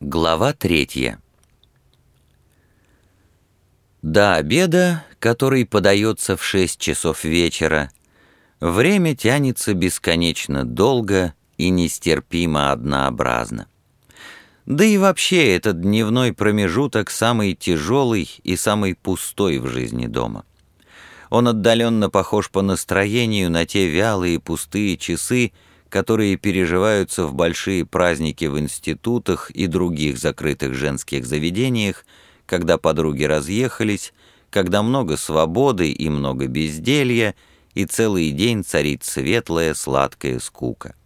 Глава 3. До обеда, который подается в 6 часов вечера, время тянется бесконечно долго и нестерпимо однообразно. Да и вообще этот дневной промежуток самый тяжелый и самый пустой в жизни дома. Он отдаленно похож по настроению на те вялые пустые часы, которые переживаются в большие праздники в институтах и других закрытых женских заведениях, когда подруги разъехались, когда много свободы и много безделья, и целый день царит светлая сладкая скука.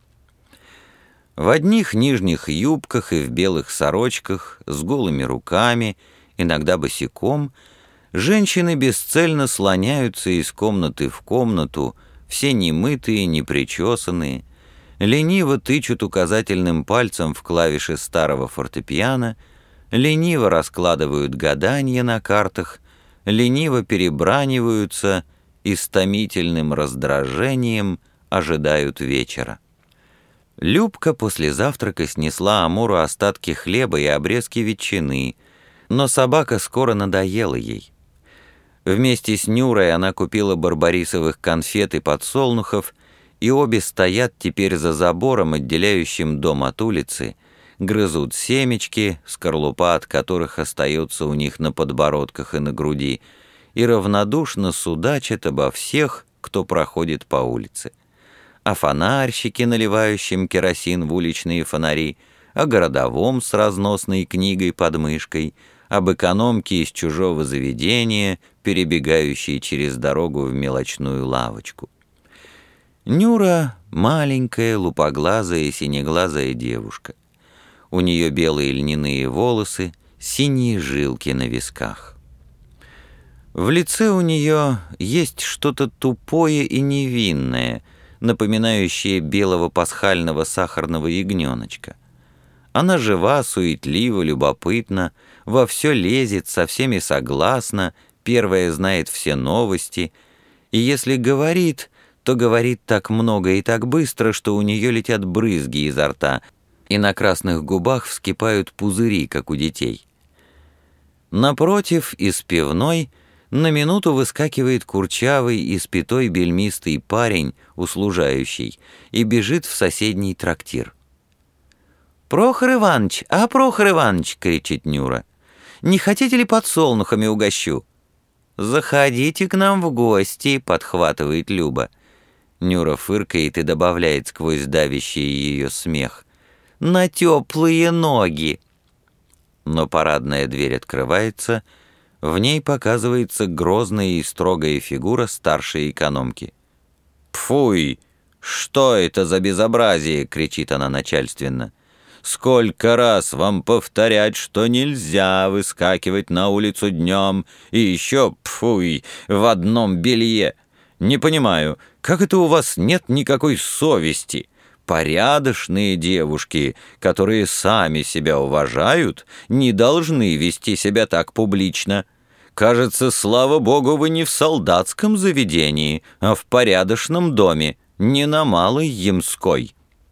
В одних нижних юбках и в белых сорочках, с голыми руками, иногда босиком, женщины бесцельно слоняются из комнаты в комнату, все немытые, непричесанные, лениво тычут указательным пальцем в клавиши старого фортепиано, лениво раскладывают гадания на картах, лениво перебраниваются и с томительным раздражением ожидают вечера. Любка после завтрака снесла Амуру остатки хлеба и обрезки ветчины, но собака скоро надоела ей. Вместе с Нюрой она купила барбарисовых конфет и подсолнухов, и обе стоят теперь за забором, отделяющим дом от улицы, грызут семечки, скорлупа от которых остается у них на подбородках и на груди, и равнодушно судачат обо всех, кто проходит по улице. О фонарщике, наливающем керосин в уличные фонари, о городовом с разносной книгой под мышкой, об экономке из чужого заведения, перебегающей через дорогу в мелочную лавочку. Нюра — маленькая, лупоглазая и синеглазая девушка. У нее белые льняные волосы, синие жилки на висках. В лице у нее есть что-то тупое и невинное, напоминающее белого пасхального сахарного ягненочка. Она жива, суетлива, любопытна, во все лезет, со всеми согласна, первая знает все новости, и если говорит, то говорит так много и так быстро, что у нее летят брызги изо рта, и на красных губах вскипают пузыри, как у детей. Напротив, из пивной, на минуту выскакивает курчавый, испятой бельмистый парень, услужающий, и бежит в соседний трактир. «Прохор Иваныч, Прохор Иваныч!» — кричит Нюра. «Не хотите ли подсолнухами угощу?» «Заходите к нам в гости!» — подхватывает Люба. Нюра фыркает и добавляет сквозь давящий ее смех: «На теплые ноги!» Но парадная дверь открывается, в ней показывается грозная и строгая фигура старшей экономки. «Пфуй! Что это за безобразие?» — кричит она начальственно. «Сколько раз вам повторять, что нельзя выскакивать на улицу днем, и еще, пфуй, в одном белье! Не понимаю, как это у вас нет никакой совести? Порядочные девушки, которые сами себя уважают, не должны вести себя так публично. Кажется, слава богу, вы не в солдатском заведении, а в порядочном доме, не на Малой Ямской».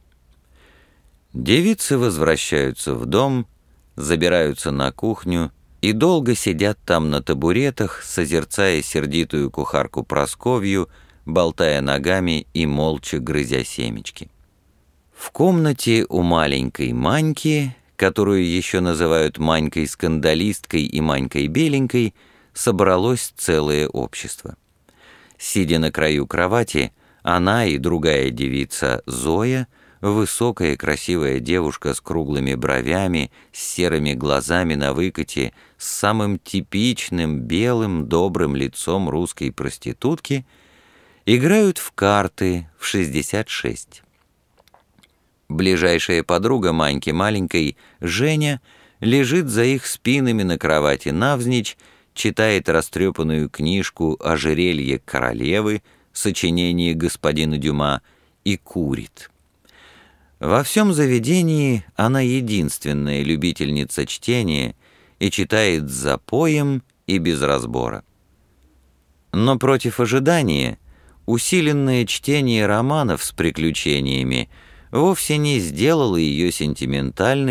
Девицы возвращаются в дом, забираются на кухню и долго сидят там на табуретах, созерцая сердитую кухарку Просковью, болтая ногами и молча грызя семечки. В комнате у маленькой Маньки, которую еще называют Манькой-скандалисткой и Манькой-беленькой, собралось целое общество. Сидя на краю кровати, она и другая девица Зоя, высокая красивая девушка с круглыми бровями, с серыми глазами на выкате, с самым типичным белым добрым лицом русской проститутки, играют в карты в 66. Ближайшая подруга Маньки маленькой, Женя, лежит за их спинами на кровати навзничь, читает растрепанную книжку «Ожерелье королевы», сочинение господина Дюма, и курит. Во всем заведении она единственная любительница чтения и читает с запоем и без разбора. Но против ожидания усиленное чтение романов с приключениями вовсе не сделало ее сентиментальной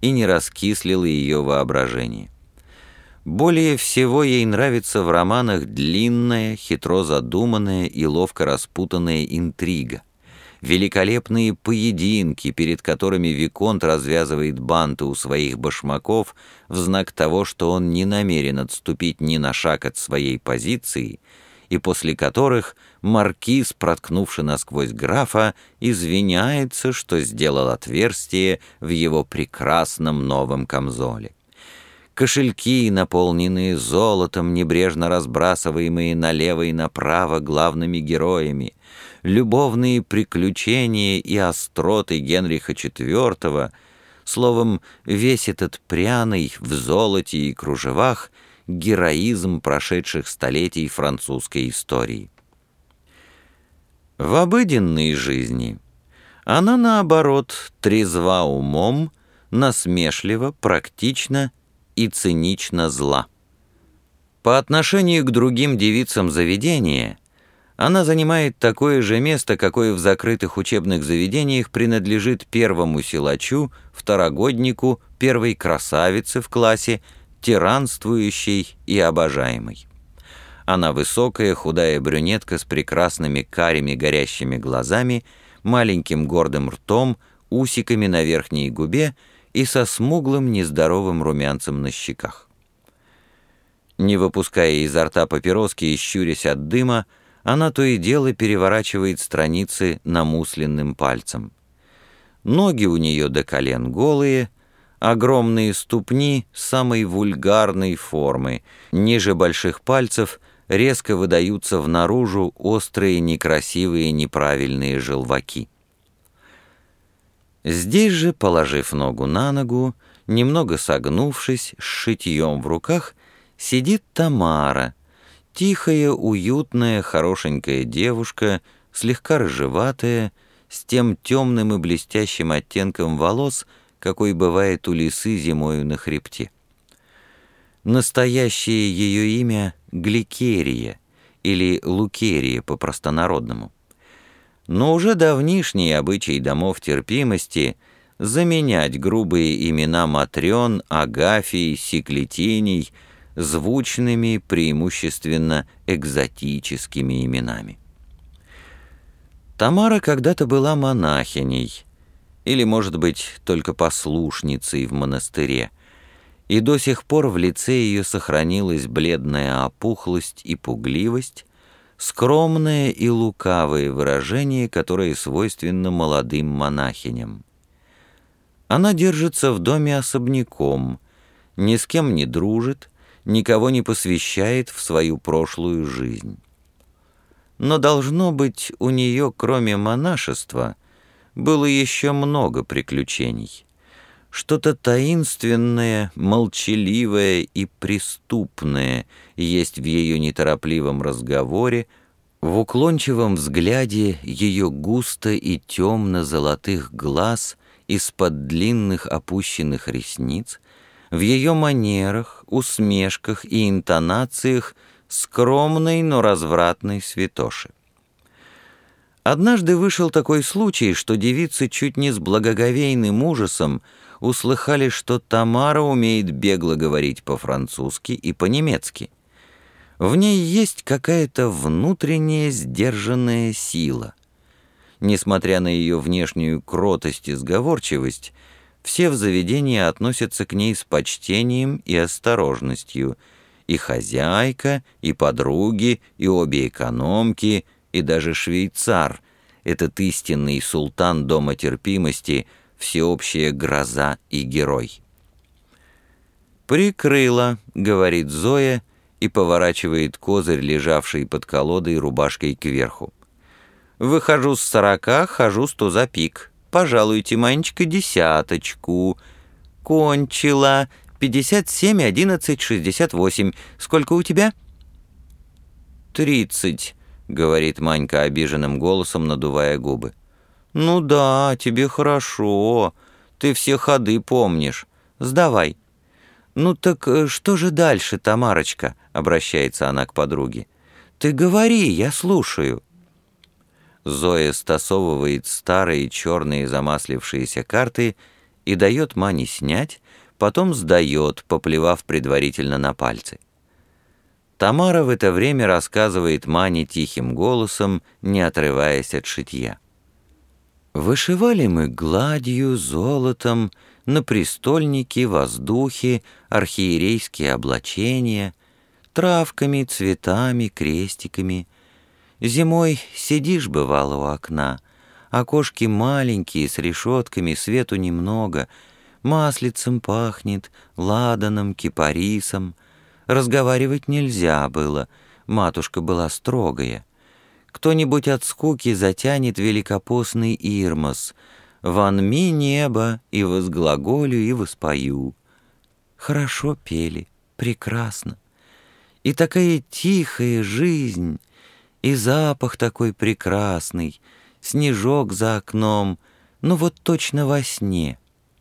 и не раскислило ее воображение. Более всего ей нравится в романах длинная, хитро задуманная и ловко распутанная интрига, великолепные поединки, перед которыми виконт развязывает банты у своих башмаков в знак того, что он не намерен отступить ни на шаг от своей позиции, и после которых маркиз, проткнувший насквозь графа, извиняется, что сделал отверстие в его прекрасном новом камзоле. Кошельки, наполненные золотом, небрежно разбрасываемые налево и направо главными героями, любовные приключения и остроты Генриха IV, словом, весь этот пряный в золоте и кружевах героизм прошедших столетий французской истории. В обыденной жизни она, наоборот, трезва умом, насмешлива, практична и цинично зла. По отношению к другим девицам заведения она занимает такое же место, какое в закрытых учебных заведениях принадлежит первому силачу, второгоднику, первой красавице в классе, тиранствующей и обожаемой. Она высокая, худая брюнетка с прекрасными карими горящими глазами, маленьким гордым ртом, усиками на верхней губе и со смуглым нездоровым румянцем на щеках. Не выпуская изо рта папироски и щурясь от дыма, она то и дело переворачивает страницы намусленным пальцем. Ноги у нее до колен голые, огромные ступни самой вульгарной формы, ниже больших пальцев резко выдаются внаружу острые, некрасивые, неправильные желваки. Здесь же, положив ногу на ногу, немного согнувшись, с шитьем в руках, сидит Тамара, тихая, уютная, хорошенькая девушка, слегка рыжеватая, с тем темным и блестящим оттенком волос, какой бывает у лисы зимою на хребте. Настоящее ее имя — Гликерия, или Лукерия по-простонародному. Но уже давнишний обычай домов терпимости заменять грубые имена Матрен, Агафий, Секлетиний звучными, преимущественно экзотическими именами. Тамара когда-то была монахиней, или, может быть, только послушницей в монастыре, и до сих пор в лице ее сохранилась бледная опухлость и пугливость, скромное и лукавое выражение, которое свойственно молодым монахиням. Она держится в доме особняком, ни с кем не дружит, никого не посвящает в свою прошлую жизнь. Но, должно быть, у нее, кроме монашества, было еще много приключений. Что-то таинственное, молчаливое и преступное есть в ее неторопливом разговоре, в уклончивом взгляде ее густо и темно-золотых глаз из-под длинных опущенных ресниц, в ее манерах, усмешках и интонациях скромной, но развратной святоши. Однажды вышел такой случай, что девицы чуть не с благоговейным ужасом услыхали, что Тамара умеет бегло говорить по-французски и по-немецки. В ней есть какая-то внутренняя сдержанная сила. Несмотря на ее внешнюю кротость и сговорчивость, все в заведении относятся к ней с почтением и осторожностью. И хозяйка, и подруги, и обе экономки, и даже швейцар, этот истинный султан дома терпимости, всеобщая гроза и герой. «Прикрыла», — говорит Зоя, и поворачивает козырь, лежавший под колодой рубашкой кверху. «Выхожу с 40, хожу с туза пик. Пожалуйте, Манечка, десяточку. Кончила. 57, 11, 68. Сколько у тебя?» 30, говорит Манька обиженным голосом, надувая губы. «Ну да, тебе хорошо. Ты все ходы помнишь. Сдавай». «Ну так что же дальше, Тамарочка?» — обращается она к подруге. «Ты говори, я слушаю». Зоя стасовывает старые черные замаслившиеся карты и дает Мане снять, потом сдает, поплевав предварительно на пальцы. Тамара в это время рассказывает Мане тихим голосом, не отрываясь от шитья. «Вышивали мы гладью, золотом, на престольнике, воздухе, архиерейские облачения, травками, цветами, крестиками. Зимой сидишь, бывало, у окна, окошки маленькие, с решетками, свету немного, маслицем пахнет, ладаном, кипарисом. Разговаривать нельзя было, матушка была строгая. Кто-нибудь от скуки затянет великопостный ирмос. «Вонми небо, и возглаголю, и воспою». Хорошо пели, прекрасно. И такая тихая жизнь, и запах такой прекрасный, снежок за окном, ну вот точно во сне.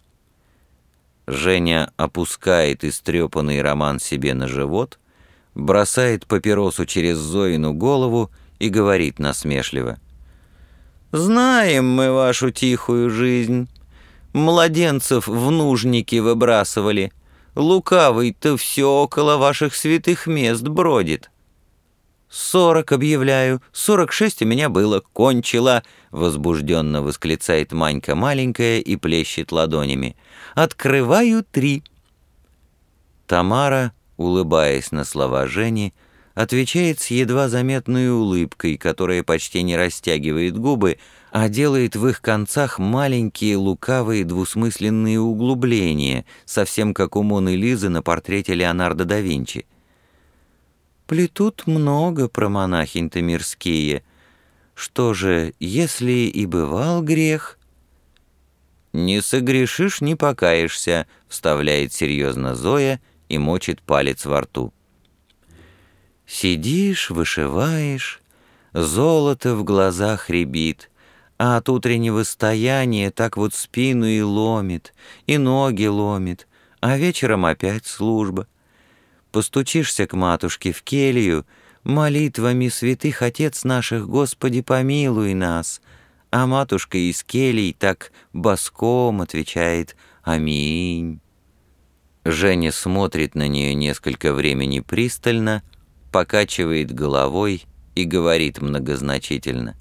Женя опускает истрепанный роман себе на живот, бросает папиросу через Зоину голову и говорит насмешливо: «Знаем мы вашу тихую жизнь. Младенцев в нужники выбрасывали. Лукавый-то все около ваших святых мест бродит». 40, объявляю, 46 у меня было, кончила, возбужденно восклицает Манька маленькая и плещет ладонями. Открываю 3. Тамара, улыбаясь на слова Жени, отвечает с едва заметной улыбкой, которая почти не растягивает губы, а делает в их концах маленькие лукавые двусмысленные углубления, совсем как у Моны Лизы на портрете Леонардо да Винчи. Плетут много про монахинь-то мирские. Что же, если и бывал грех? «Не согрешишь, не покаешься», — вставляет серьезно Зоя и мочит палец во рту. Сидишь, вышиваешь, золото в глазах рябит, а от утреннего стояния так вот спину и ломит, и ноги ломит, а вечером опять служба. Постучишься к матушке в келью, молитвами святых отец наших, Господи, помилуй нас, а матушка из келий так боском отвечает «Аминь». Женя смотрит на нее несколько времени пристально, покачивает головой и говорит многозначительно: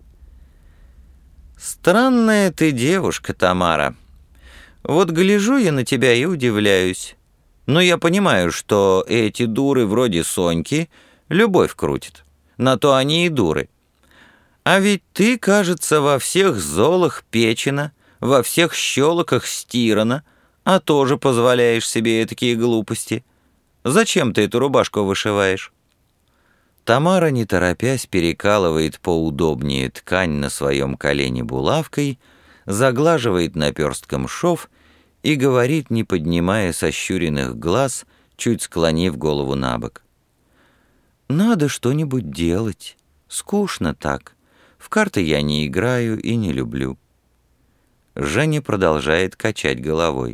«Странная ты девушка, Тамара. Вот гляжу я на тебя и удивляюсь. Но я понимаю, что эти дуры вроде Соньки любовь крутят. На то они и дуры. А ведь ты, кажется, во всех золах печена, во всех щелоках стирана, а тоже позволяешь себе такие глупости. Зачем ты эту рубашку вышиваешь?» Тамара, не торопясь, перекалывает поудобнее ткань на своем колене булавкой, заглаживает наперстком шов и говорит, не поднимая сощуренных глаз, чуть склонив голову на бок: «Надо что-нибудь делать. Скучно так. В карты я не играю и не люблю». Женя продолжает качать головой.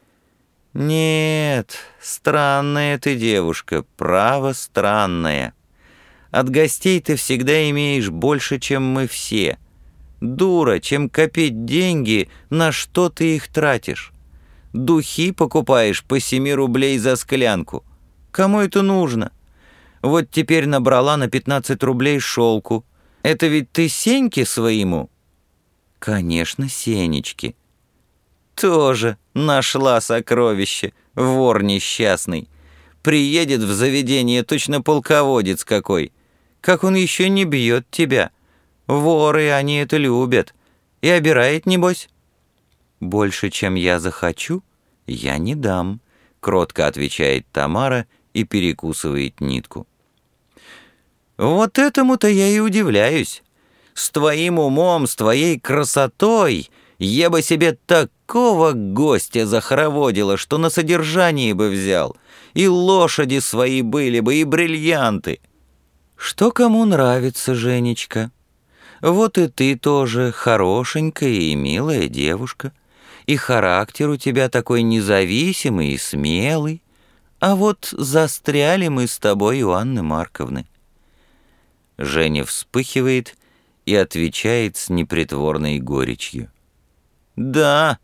«Нет, странная ты девушка, право странная. От гостей ты всегда имеешь больше, чем мы все. Дура, чем копить деньги, на что ты их тратишь? Духи покупаешь по 7 рублей за склянку. Кому это нужно? Вот теперь набрала на 15 рублей шелку. Это ведь ты Сеньке своему?» «Конечно, Сенечке». «Тоже нашла сокровище, вор несчастный. Приедет в заведение точно полководец какой. Как он еще не бьет тебя? Воры, они это любят. И обирает, небось?» «Больше, чем я захочу, я не дам», — кротко отвечает Тамара и перекусывает нитку. «Вот этому-то я и удивляюсь. С твоим умом, с твоей красотой я бы себе такого гостя захороводила, что на содержании бы взял, и лошади свои были бы, и бриллианты». «Что кому нравится, Женечка? Вот и ты тоже хорошенькая и милая девушка, и характер у тебя такой независимый и смелый, а вот застряли мы с тобой у Анны Марковны». Женя вспыхивает и отвечает с непритворной горечью: «Да,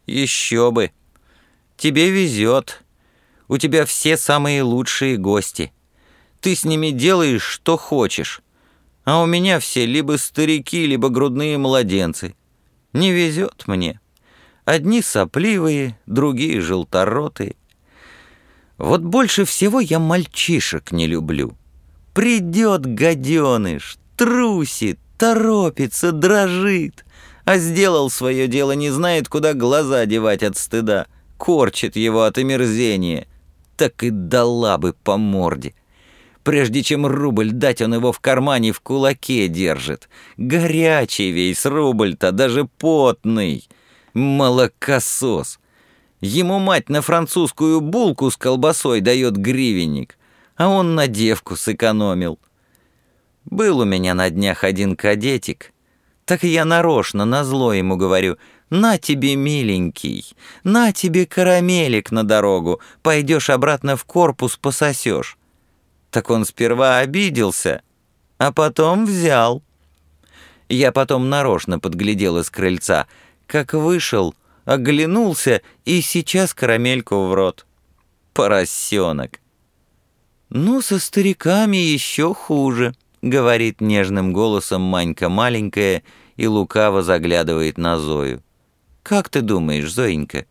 Еще бы. Тебе везет. У тебя все самые лучшие гости. Ты с ними делаешь, что хочешь. А у меня все либо старики, либо грудные младенцы. Не везет мне. Одни сопливые, другие желторотые. Вот больше всего я мальчишек не люблю. Придет гаденыш, трусит, торопится, дрожит, а сделал свое дело, не знает, куда глаза девать от стыда, корчит его от омерзения. Так и дала бы по морде. Прежде чем рубль дать, он его в кармане в кулаке держит. Горячий весь рубль-то, даже потный. Молокосос. Ему мать на французскую булку с колбасой дает гривенник, а он на девку сэкономил. Был у меня на днях один кадетик, так я нарочно назло ему говорю: «На тебе, миленький, на тебе карамелик на дорогу, пойдешь обратно в корпус, пососешь». Так он сперва обиделся, а потом взял. Я потом нарочно подглядел из крыльца, как вышел, оглянулся и сейчас карамельку в рот. Поросенок. «Ну, со стариками еще хуже», — говорит нежным голосом Манька маленькая и лукаво заглядывает на Зою. «Как ты думаешь, Зоенька?»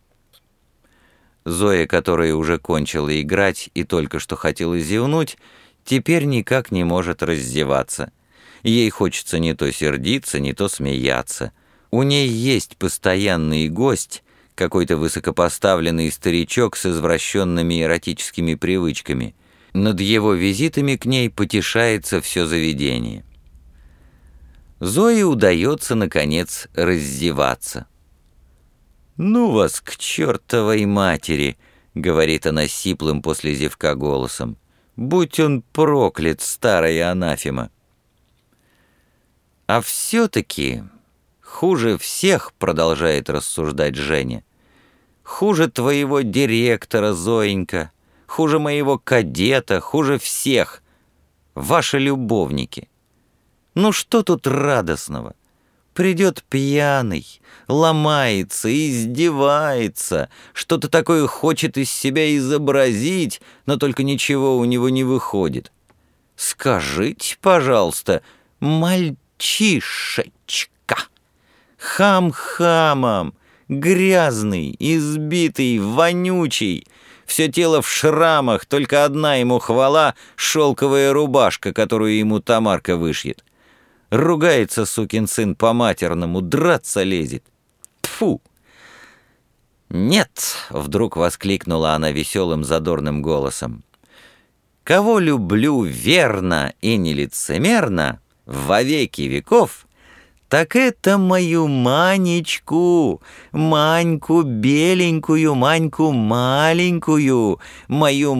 Зоя, которая уже кончила играть и только что хотела зевнуть, теперь никак не может раздеваться. Ей хочется не то сердиться, не то смеяться. У ней есть постоянный гость, какой-то высокопоставленный старичок с извращенными эротическими привычками. Над его визитами к ней потешается все заведение. Зое удается, наконец, раздеваться. «Ну вас к чертовой матери!» — говорит она сиплым после зевка голосом. «Будь он проклят, старая анафема!» «А все-таки хуже всех, — продолжает рассуждать Женя, — хуже твоего директора, Зоенька, хуже моего кадета, хуже всех, ваши любовники. Ну что тут радостного? Придет пьяный, ломается, издевается, что-то такое хочет из себя изобразить, но только ничего у него не выходит. Скажите, пожалуйста, мальчишечка, хам хамом, грязный, избитый, вонючий, все тело в шрамах, только одна ему хвала — шелковая рубашка, которую ему Тамарка вышьет. Ругается сукин сын по-матерному, драться лезет. Тьфу! «Нет!» — вдруг воскликнула она веселым задорным голосом. «Кого люблю верно и нелицемерно, во веки веков, так это мою Манечку, Маньку беленькую, Маньку маленькую, мою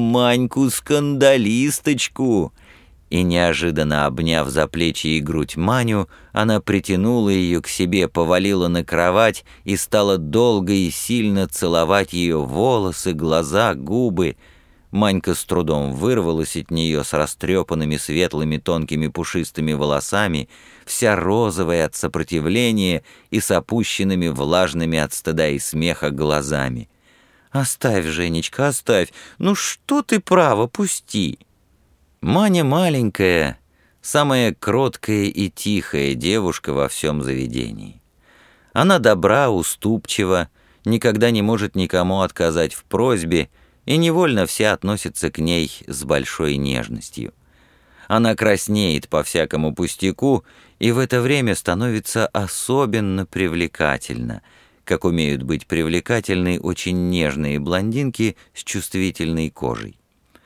Маньку-скандалисточку». И неожиданно обняв за плечи и грудь Маню, она притянула ее к себе, повалила на кровать и стала долго и сильно целовать ее волосы, глаза, губы. Манька с трудом вырвалась от нее с растрепанными светлыми тонкими пушистыми волосами, вся розовая от сопротивления и с опущенными влажными от стыда и смеха глазами. «Оставь, Женечка, оставь! Ну что ты, право, пусти!» Маня маленькая, самая кроткая и тихая девушка во всем заведении. Она добра, уступчива, никогда не может никому отказать в просьбе, и невольно все относятся к ней с большой нежностью. Она краснеет по всякому пустяку и в это время становится особенно привлекательна, как умеют быть привлекательны очень нежные блондинки с чувствительной кожей.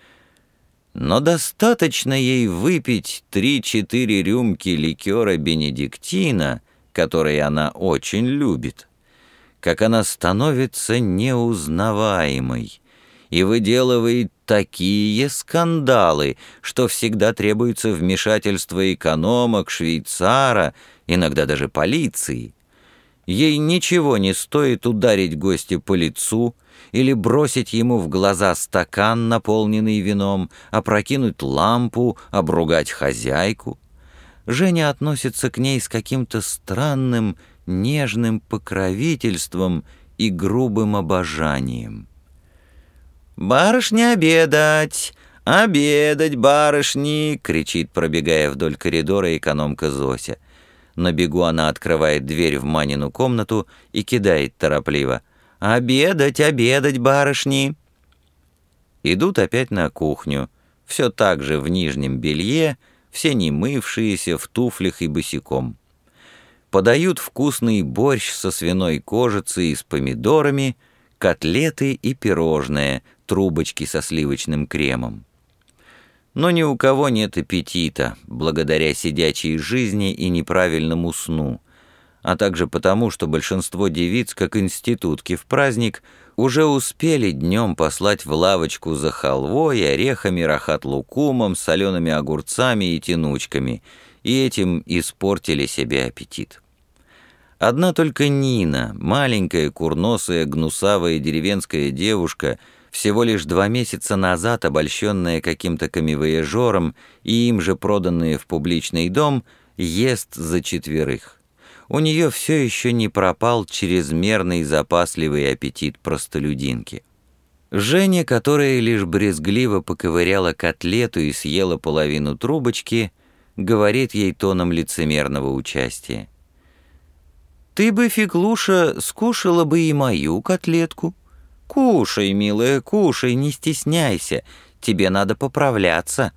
Но достаточно ей выпить 3-4 рюмки ликера бенедиктина, который она очень любит, как она становится неузнаваемой и выделывает такие скандалы, что всегда требуется вмешательство экономок, швейцара, иногда даже полиции. Ей ничего не стоит ударить гостя по лицу или бросить ему в глаза стакан, наполненный вином, опрокинуть лампу, обругать хозяйку. Женя относится к ней с каким-то странным, нежным покровительством и грубым обожанием. «Барышни, обедать! Обедать, барышни!» — кричит, пробегая вдоль коридора, экономка Зося. На бегу она открывает дверь в Манину комнату и кидает торопливо: «Обедать, обедать, барышни!» Идут опять на кухню, все так же в нижнем белье, все не мывшиеся, в туфлях и босиком. Подают вкусный борщ со свиной кожицей и с помидорами, котлеты и пирожные, трубочки со сливочным кремом. Но ни у кого нет аппетита, благодаря сидячей жизни и неправильному сну, а также потому, что большинство девиц, как институтки в праздник, уже успели днем послать в лавочку за халвой, орехами, рахат-лукумом, солеными огурцами и тянучками, и этим испортили себе аппетит. Одна только Нина, маленькая, курносая, гнусавая деревенская девушка, всего лишь 2 месяца назад обольщенная каким-то камевояжером и им же проданная в публичный дом, ест за 4. У нее все еще не пропал чрезмерный запасливый аппетит простолюдинки. Женя, которая лишь брезгливо поковыряла котлету и съела половину трубочки, говорит ей тоном лицемерного участия: «Ты бы, Феклуша, скушала бы и мою котлетку. Кушай, милая, кушай, не стесняйся, тебе надо поправляться».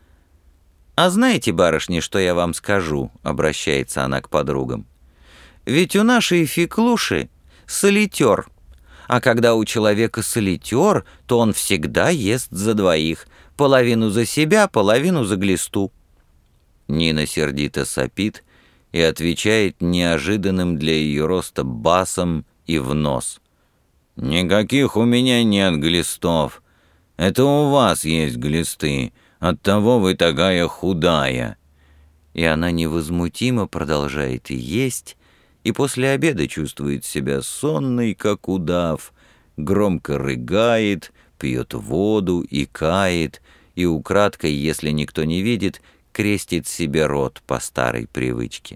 «А знаете, барышни, что я вам скажу?» — обращается она к подругам. «Ведь у нашей Феклуши солитер, а когда у человека солитер, то он всегда ест за 2, половину за себя, половину за глисту». Нина сердито сопит и отвечает неожиданным для ее роста басом и в нос: «Никаких у меня нет глистов. Это у вас есть глисты, оттого вы такая худая». И она невозмутимо продолжает есть, и после обеда чувствует себя сонной, как удав, громко рыгает, пьет воду, икает, и украдкой, если никто не видит, крестит себе рот по старой привычке.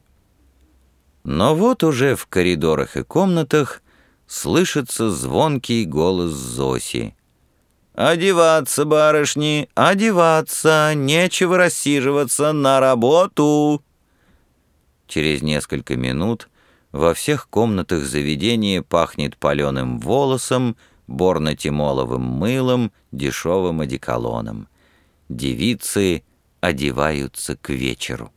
Но вот уже в коридорах и комнатах слышится звонкий голос Зоси: «Одеваться, барышни, одеваться, нечего рассиживаться, на работу!» Через несколько минут во всех комнатах заведения пахнет паленым волосом, борно-тимоловым мылом, дешевым одеколоном. Девицы одеваются к вечеру.